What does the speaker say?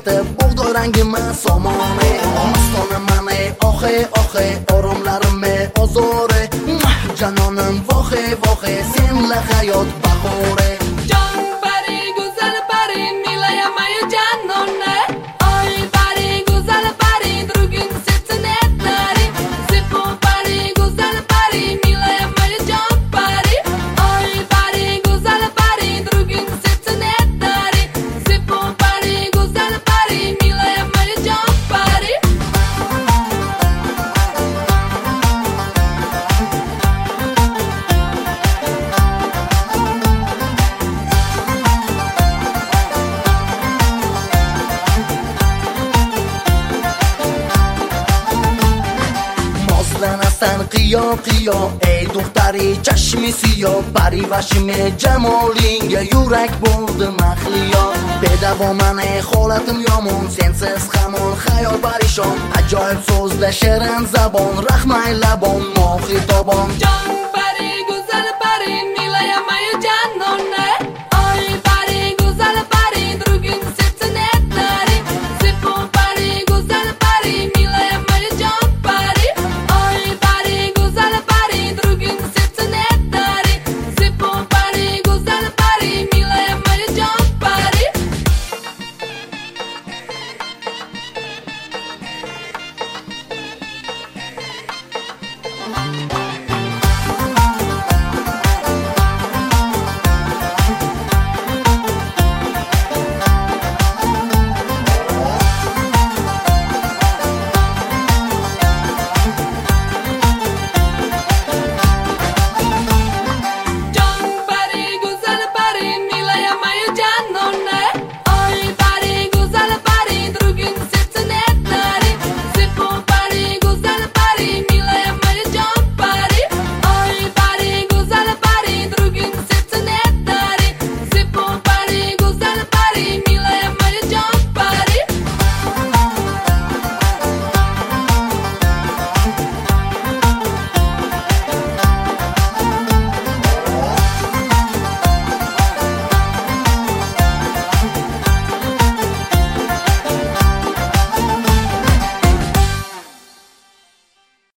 sirti bug'doy rangimi somoni mastona mani oxe oxe oromlarimi ozore janonim voxe voxe senla hayot bahore jon pari go'zal pari milaya moya janona oy pari go'zal pari drugim serce не дари сыпу pari go'zal pari milaya moya jon pari oy pari go'zal pari drugim serce не дари сыпу pari go'zal pari milaya moya jon pari Sen qiyo qiyo ey duxtari chashmi siyo parivashime jamolinga yurak bo'ldi mahliyo bedavoman ey holatim yomon sensiz hamon xayol parishon ajoyib so'zla shirin zabon rahmay labon mohi tobon jon